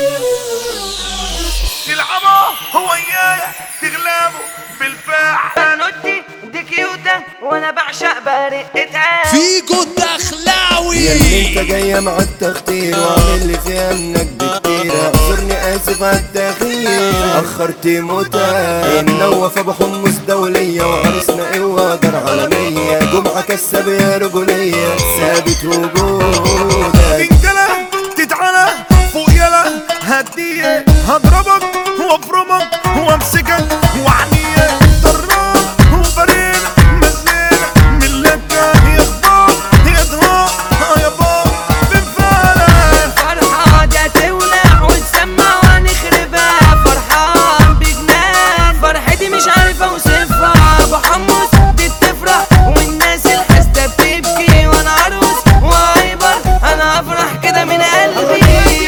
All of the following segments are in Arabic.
تلعبه هو اياه تغلبه بالفعل. بنوتي دي كيوتة وانا بعشق برقتها. فيجو الدخلاوي ياللي انت جاية مع التخطير وعامل لي فيها انك بكتير. اعذرني اسف على التأخير اخرت موتها. النوف ابو حمص دولية وعرسنا قوة دار عالمية. جمعة كسب يا رجولية ثابت وجودك. تنجلى تتعلى فوق يلا هدية هضربك وافرمك وامسكك وعنية طراب وفريق مزينة من لكة يخبط يضهق يابا بنفعلك. فرحة دي هتولع وتسمع وهنخربها. فرحان بجنان فرحتي مش عارف اوصفها. ابو حمص دي بتفرح والناس الحاسدة بتبكي. وانا عروس وهايبر انا افرح كده من قلبي.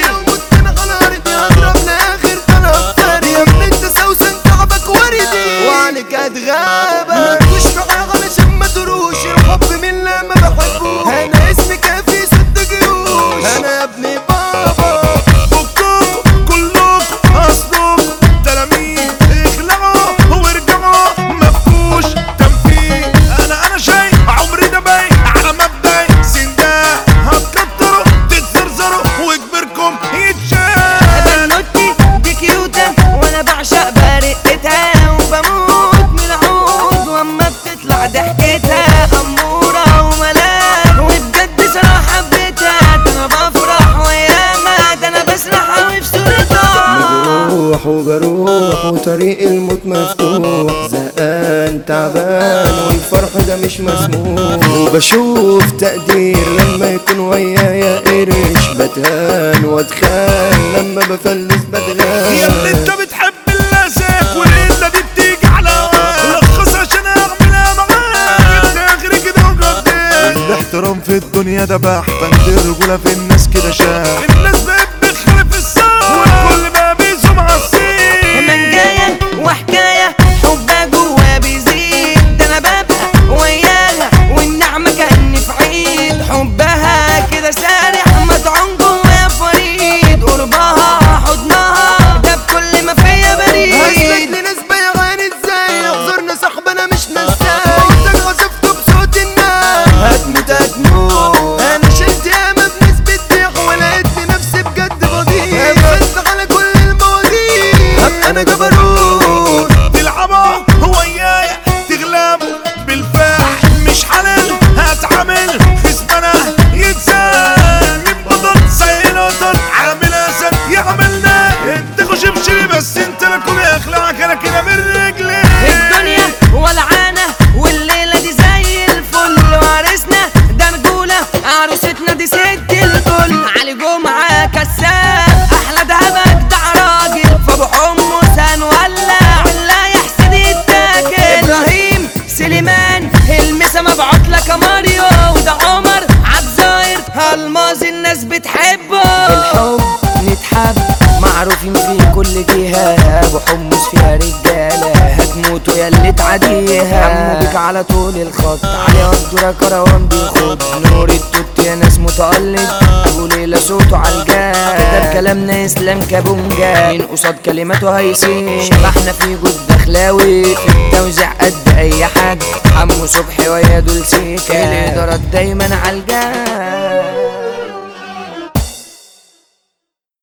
وعنك اتغابة مش معاه علشان ما تروش. الحب من لا ما بحبوش. انا اسمي كافي ست جيوش. انا ابني بابا. فكوكوا كلكوا اصلكوا تلاميذ اخلعوا وارجعوا مفكوش تنفيذ. انا شاي عمري ده باين على مبدأ سنداه. هتكتروا تتزرزروا وكبركم يتشال. بنوتي دي كيوتة وانا بعشق برقتها. وبموت من العود واما بتطلع ضحكتها. امورة وملاك وبجد صراحة حبيتها. ده انا بفرح وياما ده انا بسرح اوي في صورتها. مجروح وجروح وطريق الموت مفتوح. زهقان تعبان والفرح ده مش مسموح. وبشوف تقدير لما يكون ويايا قرش. بتهان واتخان لما بفلس يا اللي انت بدغان. بتحب اللاسك والقله دي بتيجي على هواك. لخص عشان اعملها معاك. انت اخري كده وجدت. الاحترام في الدنيا ده بح. بند الرجوله في الناس كده شاف. الناس بقت بتخلف الساق والكل بقى بيزوم على السين. منجاية وحكاية حبها جوا بيزيد. ده انا ببقى وياها والنعمة كأني في عيد. حبها كده سارح مطعون جوا فريد. قربها حضنها ده بكل ما فيا بريد. هسلك لنسبة يا غاني ازاي. اعذرنا صاحب انا مش نساي. محتاج وصفته بصوت الناس. هتموت انا شلت ياما بنسبة ضيق ولقيتني نفسي بجد بضيع. بس على كل المواضيع هبقى انا جبروت. تلعبه هو اياي تغلبه بالفعل. مش حلال هتعمل خصمنا يتزال. من بطل زي القطر عامل اسد يعملنا. انت خش بشري بس انت لكم يخلعك انا كده من رجلي. الدنيا ولعانة والليلة دي زي الفل. وعرسنا ده رجولة عروستنا دي ست الكل. علي جمعة كساب أحلى دهبك ده راجل. فأبو حمص هنولع والله يحسد يتاكل. إبراهيم سليمان المسا مبعوت لك يا ماريو. وده عمر عبزاير الماظي الناس بتحبه. بالحب نتحب معروفين في كل جهة. ابو حمص فيها رجالة هتموتوا يا اللي تعديها. عمو بيك على طول الخط علي قدرة كروان بيخد. نور التوت يا ناس متقلد. ابو ليلى صوته عالجاد. كتب كلامنا اسلام كابونجا. من قصاد كلماته هيسين. شبحنا في جود دخلاوي في التوزيع قد اي حد. عمو صبحي ويا دول سيكا الادارات دايما عالجاد.